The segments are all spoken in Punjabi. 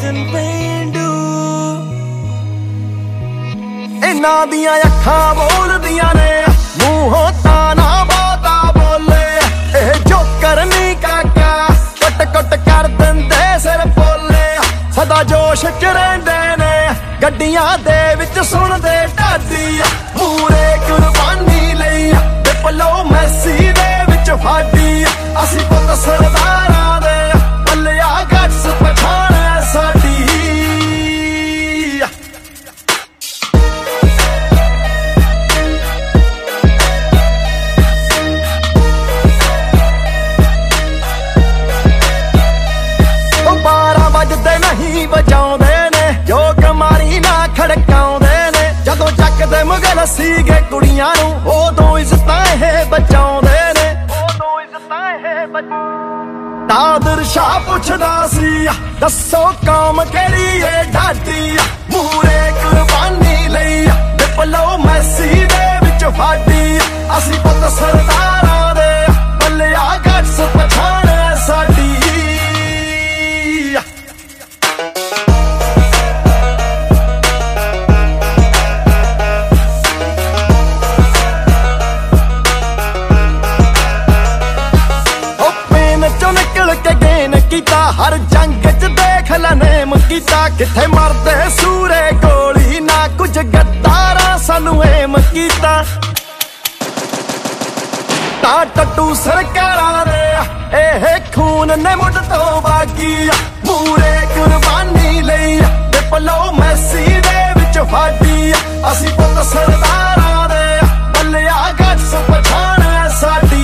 ਵਜਨ ਪੇਂਡੂ ਇਹਨਾਂ ਦੀਆਂ ਅੱਖਾਂ ਬੋਲਦੀਆਂ ਨੇ ਮੂੰਹੋਂ ਤਾਂ ਨਾ ਬਹੁਤਾ ਬੋਲੇ ਇਹ ਜੋ ਕਰਨੀ ਕਾਕਾ ਕੁੱਟ ਕੁੱਟ ਕਰ ਦਿੰਦੇ ਸਿਰ ਪੋਲੇ ਸਦਾ ਜੋਸ਼ ਚ ਰਹਿੰਦੇ ਨੇ ਗੱਡੀਆਂ ਦੇ ਵਿੱਚ ਸੁਣਦੇ ਢਾਡੀ ਮੂਰੇ ਕੁਰਬਾਨੀ ਲਈ ਡਿਪਲੋਮੈਸੀ ਦੇ ਵਿੱਚ ਫਾਡੀ ਅਸੀਂ ਪੁੱਤ ਸਰਦਾਰਾਂ ਦੇ ਪੱਲਿਆ ਗੱਟਸ ਪਛਾਣ ਸਾਡੀ ਉਹ 12 ਵਜਦੇ ਨਹੀਂ ਵਜਾਉਂਦੇ ਨੇ ਜੋ ਕਮਾਰੀ ਨਾ ਖੜਕਾਉਂਦੇ ਨੇ ਜਦੋਂ ਚੱਕਦੇ ਮੁਗਲ ਸੀਗੇ ਕੁੜੀਆਂ ਨੂੰ ਉਦੋਂ ਇੱਜ਼ਤਾਂ ਇਹ ਬਚਾਉਂਦੇ ਨੇ ਨਾਦਰ ਸ਼ਾਹ ਪੁੱਛਦਾ ਸੀ ਦੱਸੋ ਕੌਮ ਕਿਹੜੀ ਏ ਢਾਡੀ ਮੂਰੇ ਕੁਰਬਾਨੀ ਲਈ ਡਿਪਲੋਮੈਸੀ ਦੇ ਵਿੱਚ ਫਾਡੀ ਅਸੀਂ ਪੁੱਤ ਸਰਦਾਰਾਂ ਦੇ ਪੱਲਿਆ ਗੱਟਸ ਪਛਾਣ ਸਾਡੀ ਕੀਤਾ ਹਰ ਜੰਗ ਚ ਦੇਖ ਲੈ ਨੇਮ ਕੀਤਾ ਕਿੱਥੇ ਮਰਦੇ ਸੂਰੇ ਗੋਲੀ ਨਾ ਕੁਝ ਗੱਦਾਰਾਂ ਸਾਨੂੰ ਏਮ ਕੀਤਾ ਤਾਂ ਟੱਟੂ ਸਰਕਾਰਾਂ ਦੇ ਇਹ ਖੂਨ ਨੇ ਮੁੱਢ ਤੋਂ ਬਾਗੀ ਮੂਰੇ ਕੁਰਬਾਨੀ ਲਈ ਡਿਪਲੋਮੈਸੀ ਦੇ ਵਿੱਚ ਫਾਡੀ ਅਸੀਂ ਪੁੱਤ ਸਰਦਾਰਾਂ ਦੇ ਪੱਲਿਆ ਗੱਟਸ ਪਛਾਣ ਸਾਡੀ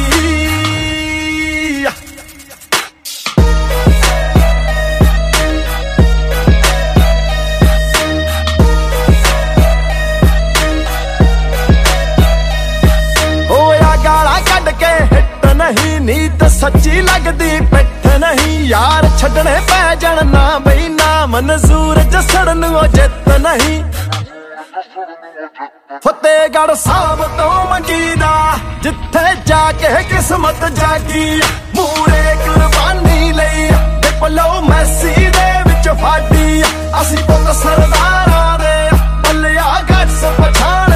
ਨਹੀਂ ਨੀਤ ਸੱਚੀ ਲੱਗਦੀ ਪਿੱਠ ਨਹੀਂ ਯਾਰ ਛੱਡਣੇ ਪੈ ਜਾਣ ਨਾ ਬਈ ਨਾ ਮਨਜ਼ੂਰ ਜਸੜ ਨੂੰ ਜਿੱਤ ਨਹੀਂ ਫਤਿਹਗੜ੍ਹ ਸਾਹਿਬ ਤੋਂ ਮੰਗੀਦਾ ਜਿੱਥੇ ਜਾ ਕੇ ਕਿਸਮਤ ਜਾਗੀ ਮੂਰੇ ਕੁਰਬਾਨੀ ਲਈ ਡਿਪਲੋਮੈਸੀ ਦੇ ਵਿੱਚ ਫਾਡੀ ਅਸੀਂ ਪੁੱਤ ਸਰਦਾਰਾਂ ਦੇ ਪੱਲਿਆ ਗੱਟਸ ਪਛਾਣ